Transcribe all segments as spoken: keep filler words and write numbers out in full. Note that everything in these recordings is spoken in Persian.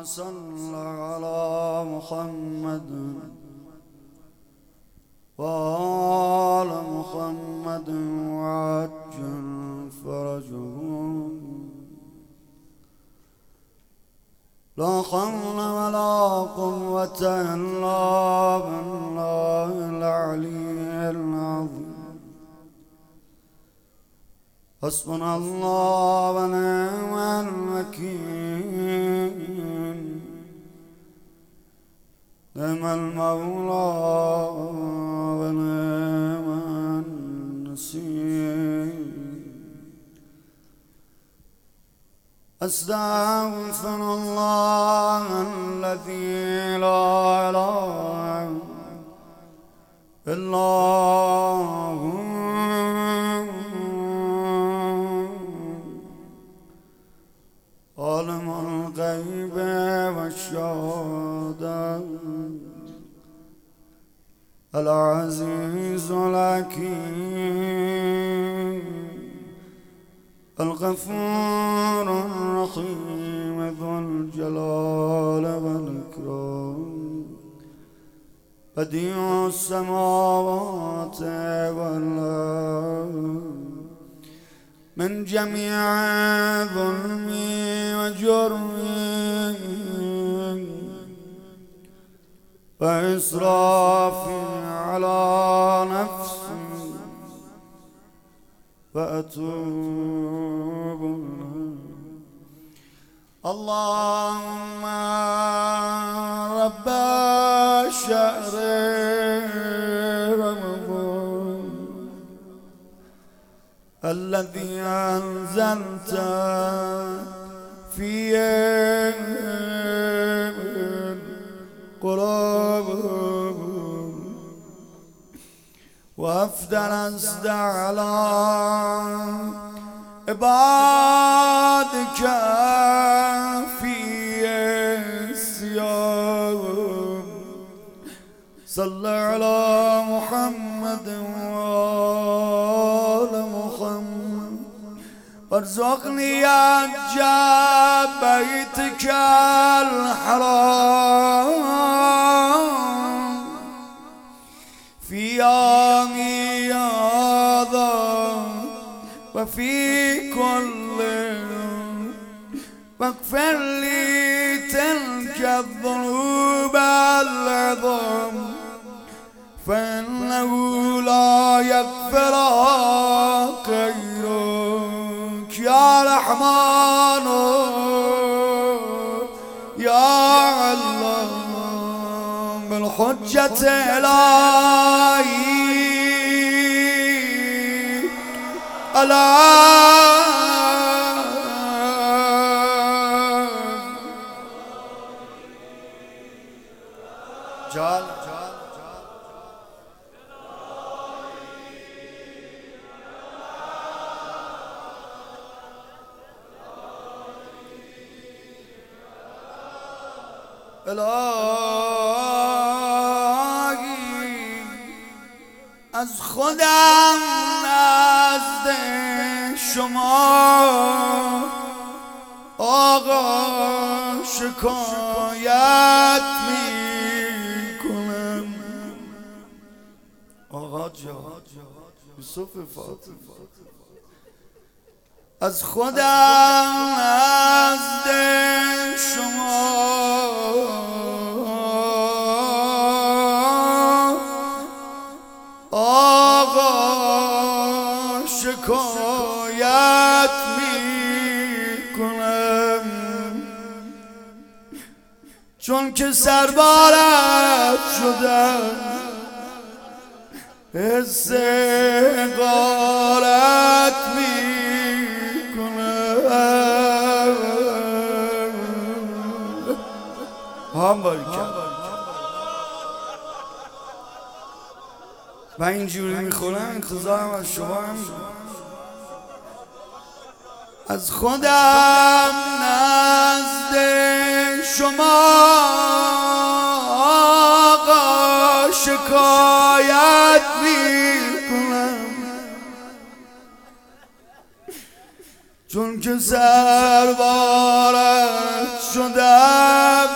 صل على محمد وآل محمد وعجل فرجهم. لا حول ولا قوة إلا بالله العلي العظيم. حسبنا الله ونعم الوكيل. نعم المولى ونعم النصير. أستغفر الله الذي لا إله إلا هو عالم الغيب والشهادة العزيز الحكيم الغفور الرحيم ذو الجلال والإكرام بديع السماوات والأرض من جميع ظلمي وجرمي وإسرافي على نفسي فأتوب إليه. اللهم رب شهر رمضان الذي أنزلت فيه القلوب وأفضلت على عبادك في الصيام. صل على محمد وآل محمد وارزقني حج بيتك الحرام في يومي هذا وفي كل واغفر لي تلك الذنوب العظام فإنه لا يغفرها غيرك يا رحمن يا الله بالحجة إلهي ألا جال الهی از خودم نزد شما آقا شکایت می کنم. آقا جان یوسف فاطمه از خودم نزد شما آقا شکایت می کنم چون که سربارت شدم حس غارت می هم باری کرد و اینجوری میخورم انتظارم از شما هم از خودم نزد شما آقا شکایت میکنم چون که سربارت شدم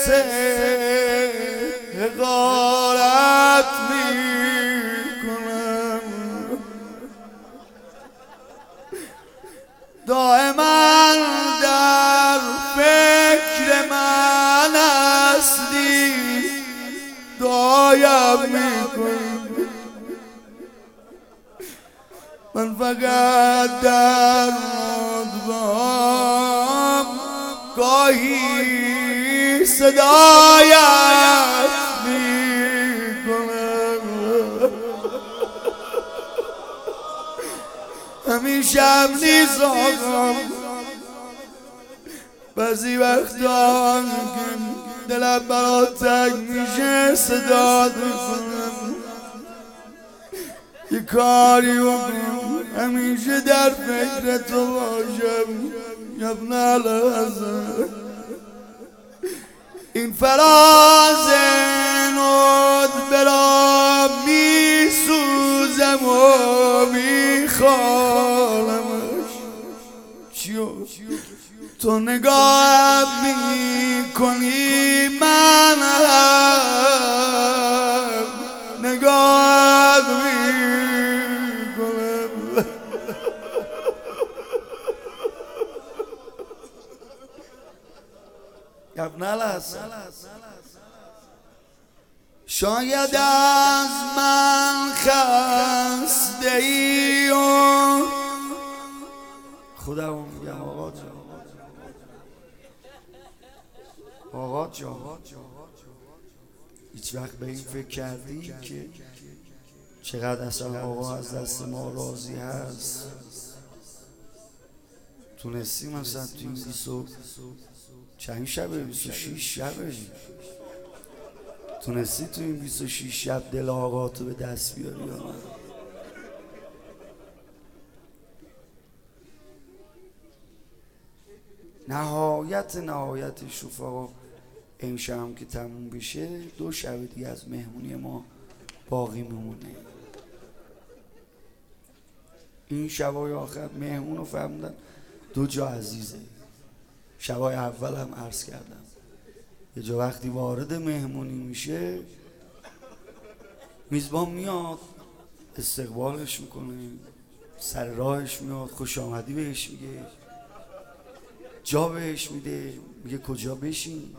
حقارت میکنم، دائما در فکر من هستی، دایم میکنی. من فقط در مدبام گاهی صدایت میکنم، همیشه هم نیست آقام. بعضی وقتا که دلم برات تنگ میشه صدات میکنم، یه کاری بکنم همیشه در فکر تو باشم. ابن الحسن این فراز ندبه را میسوزم و میخوانمش. چیو تو نگاه میکنی من هم نگاه میکنم. ابن الحسن شاید از من خسته ای و خودم میگم آقا جان، آقا جان هیچ وقت به این فکر کردی که چقدر اصلا آقا از دست ما راضی هست؟ تونستی مثلا تو این بیست و چند شبه بیست و شیش شبه تونستی تو این بیست و شیش شب دل آقا تو به دست بیاری یا نه؟ نهایت نهایت شفا امشب هم که تموم بشه دو شب دیگه از مهمونی ما باقی میمونه. این شبای آخر مهمون رو فهمیدن دو جا عزیزه. شبای اول هم عرض کردم یه جا وقتی وارد مهمونی میشه میزبان میاد استقبالش میکنه، سر راهش میاد خوش آمدی بهش میگه، جا بهش میده، میگه کجا بشین.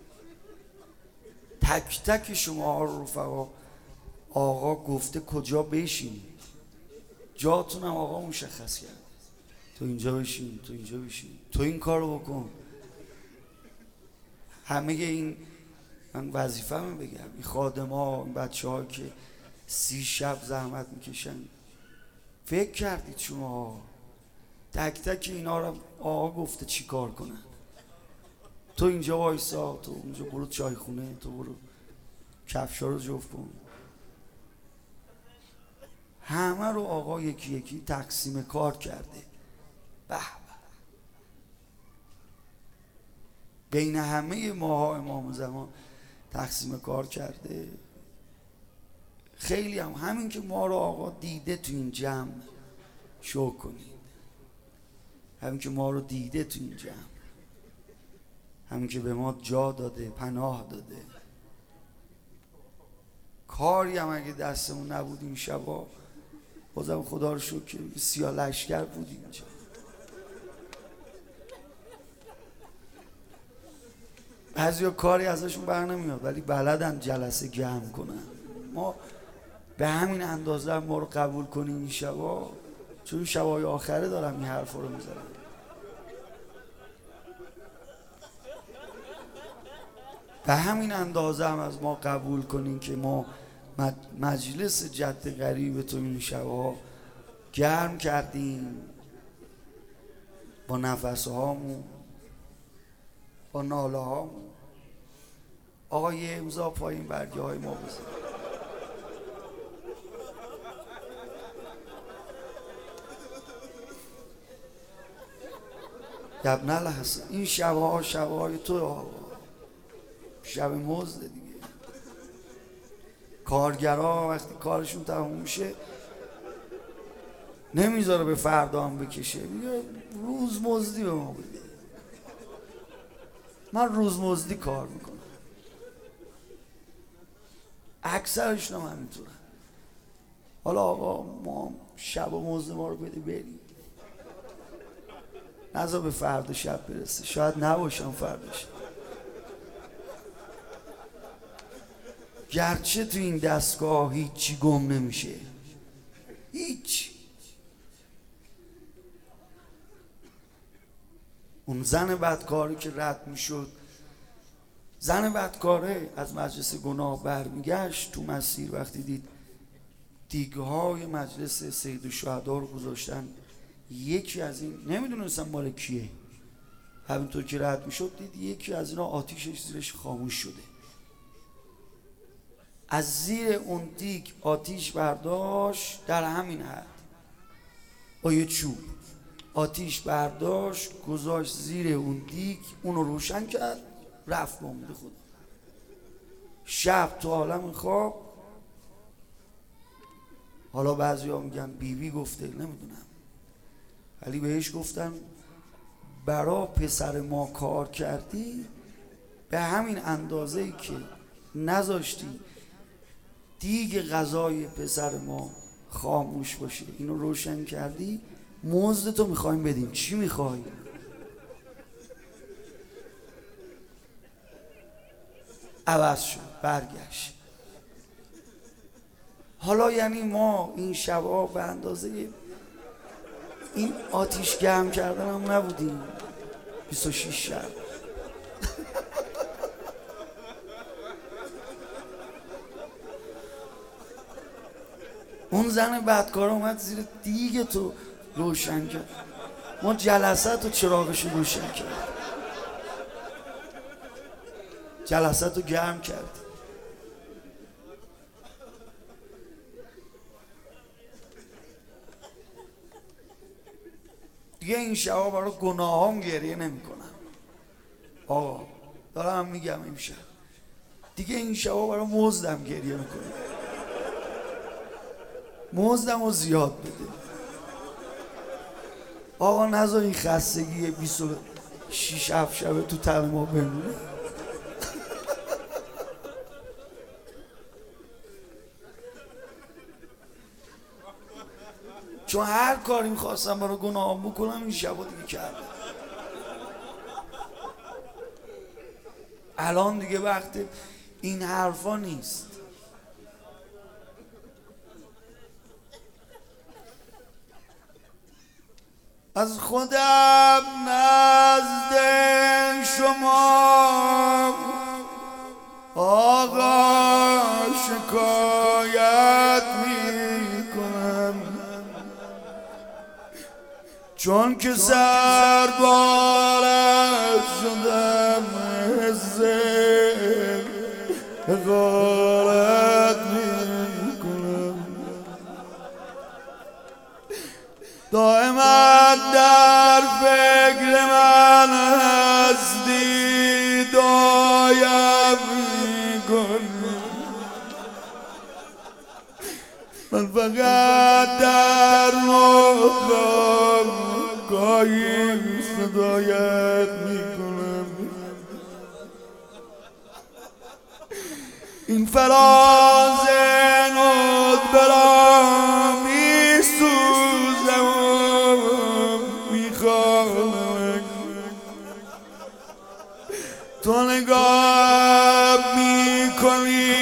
تک تک شما رو رفقا آقا گفته کجا بشین، جاتونم آقا مشخص کرد، تو اینجا بشین، تو اینجا بشین، تو این کارو بکن. همه این من وظیفه‌مو بگم، این خادم‌ها، این بچه‌ها که سی شب زحمت میکشن، فکر کردید شما تک تک اینا رو آقا گفته چی کار کنن؟ تو اینجا وایسا، تو اونجا برو چای خونه، تو برو کفشا رو جفت کن. همه رو آقا یکی یکی تقسیم کار کرده. به بین همه ماها امام زمان تقسیم کار کرده. خیلی هم همین که ما رو آقا دیده تو این جمع شکر کنید، همین که ما رو دیده تو این جمع، همین که به ما جا داده، پناه داده. کاری هم اگه دستمون نبود این شبا بازم خدا رو شکر که سیاه لشکر بود اینجا. بعضیا کاری ازشون بر نمیاد ولی بلدن جلسه جمع کنن. ما به همین اندازه ما رو قبول کنیم این شبا، چون شبای آخره دارم این حرف رو میزنم. به همین اندازه هم از ما قبول کنین که ما مجلس جد غریب تو این شبا گرم کردیم با نفس هامون، با ناله هامون. آقا یه امضا پایین برگه های ما بزن. ابن الحسن این شبها شبهای تو آقا، شب مزد دیگه. کارگرها وقتی کارشون تموم میشه نمیذاره به فردا هم بکشه، میگه روز مزدی به ما بده. من روز مزدی کار میکنم. اکثرشون هم همینطورن. حالا آقا ما شب و موزه ما رو بده بریم، نذار به فردا شب برسه، شاید نباشم فردا شب. گرچه تو این دستگاه هیچی گم نمیشه، هیچ. اون زن بدکاری که رد میشد، زن بدکاره از مجلس گناه برمیگشت تو مسیر، وقتی دید دیگهای مجلس سید الشهدا رو گذاشتن، یکی از این نمیدونستم مال کیه، همینطور که رد میشد دید یکی از اینا آتیشش زیرش خاموش شده. از زیر اون دیگ آتیش برداشت، در همین حد با یه چوب آتیش برداشت گذاشت زیر اون دیگ، اونو روشن کرد، رفت با امید خدا. شب تو عالم خواب، حالا بعضی ها میگن بیبی گفته، نمیدونم، ولی بهش گفتن برا پسر ما کار کردی، به همین اندازه‌ای که نذاشتی دیگ غذای پسر ما خاموش باشه، اینو روشن کردی، مزد تو میخوایم بدیم. چی میخوای؟ عوض شد، برگشت. حالا یعنی ما این شبا به اندازه این آتیش گرم کردن هم نبودیم بیست و شش شب. اون زن بدکار اومد زیر دیگه تو روشن کرد، ما جلسه تو چراغش روشن کرد، جلسه تو گرم کرد. دیگه این شبا برای گناهام گریه نمی کنم. آقا دارم میگم امشب دیگه این شبا برای مزدم گریه میکنم، مزدم رو زیاد بده. آقا نذار این خستگی بیست و شش هفت شبه تو تن ما بمونه. چون هر کاری میخواستم برای گناهام بکنم این شبا دیگه کردم. الان دیگه وقت این حرفا نیست. از خودم نزد شما آقا شکایت میکنم، چون که سربارت شدم حزه حقارت میکنم. دائما در فکر من هستی، دایم میکنی، من فقط در مخم گاهی صدایت میکنم. این فراز ندبه را میسوزم و میخوانم، تو نگاه میکنی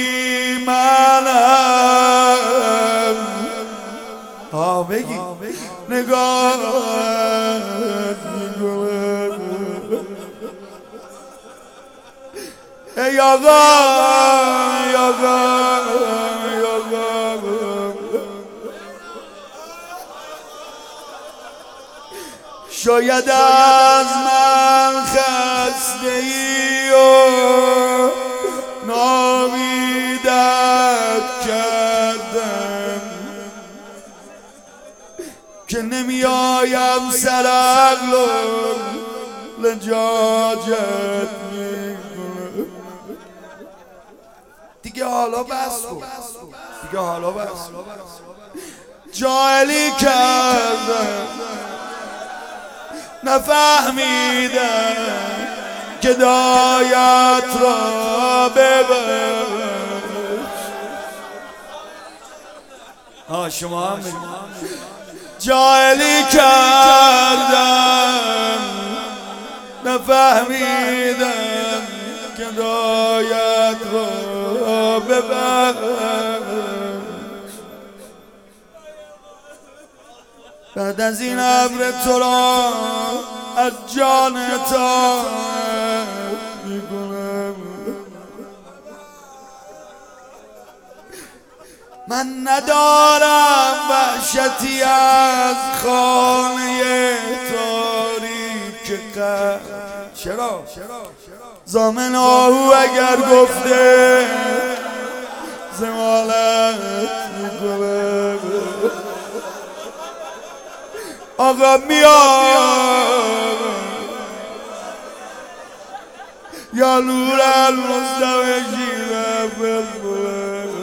منم، ها بگی نگاه میکنم. ای آقا ای آقا ای آقا، شاید از من خسته ای و نامیدت کردم، که نمی آیم سر عقل و لجاجت میکنم. دیگه حالا بس کن، دیگه حالا بس، جاهلی کردم نفهمیدم که دایت را ببر. ها شما هم جاهلی کردم نفهمیدم که دایت را ببرم بعد از این ابر تو را از جان تا میکنم من ندارم وحشتی از خانه تاریک قبر چرا؟ زامن آهو اگر گفته زمالت میکنم آقا میام یا نور المصطفی شیرم بخورم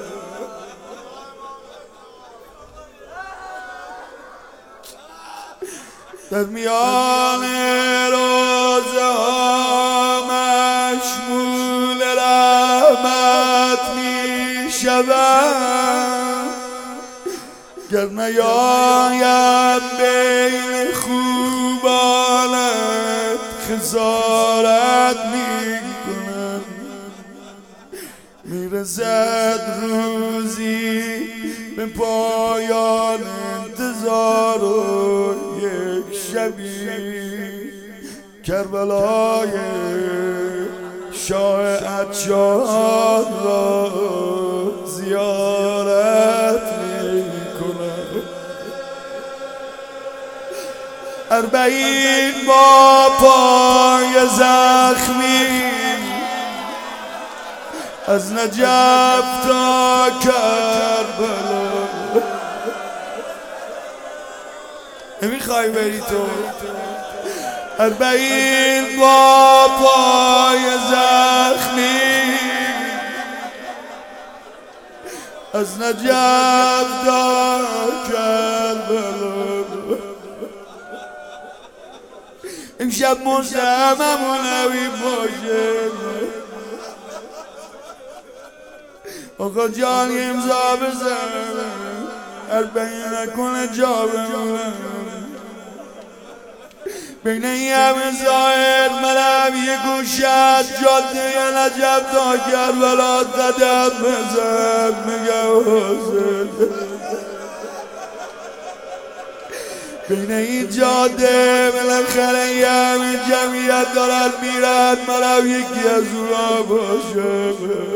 در میان روزه ها مشمول رحمت می شود گر نیاید بین خوبانت خسارت می کنم میرسد روزی به پایان انتظار و یک شبی کربلای شاه عطشان را زیارت می کنم اربعین با پای زخمی از نجف تا کربلا نمیخوای بری تو اربعین با پای زخمی از نجف تا کربلا امشب مزدهممونوی باشه آقا جان امضا بزن اربعین نکنه جا بمونم بین این همه ظاهر منم یه گوشت جاده نجف تا کربلا قدم بزن میگم حسین بین این جاده بالاخره یه همه جمعیت دارن میرن منم یکی از اونا باشم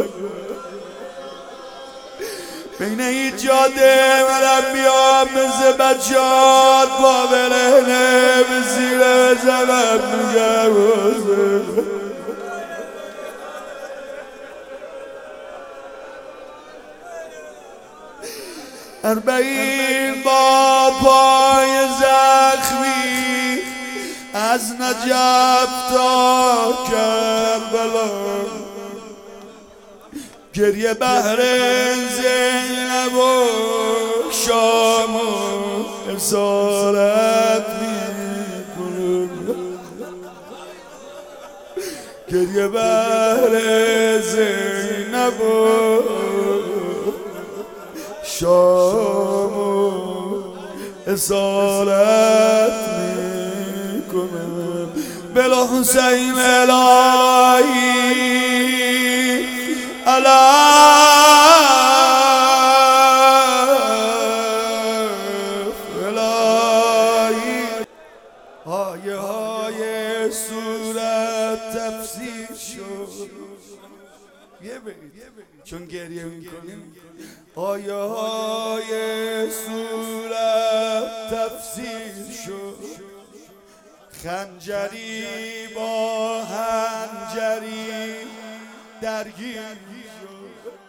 بین این جاده منم بیام مثل بچه‌هات با برهنه به زیر زمن میگم حسین اربعین با پای زخمی از نجف تا کربلا گریه بهر زینب و شام و اسارت میکنم گریه بهر زینب و شام و اسارت میکنم بلا حسین الهی الهی آیه های صورت تفسیر شد یه برید چون گریه میکنیم آیه های صورت تفسیر شد خنجری با خنجری درگیر شد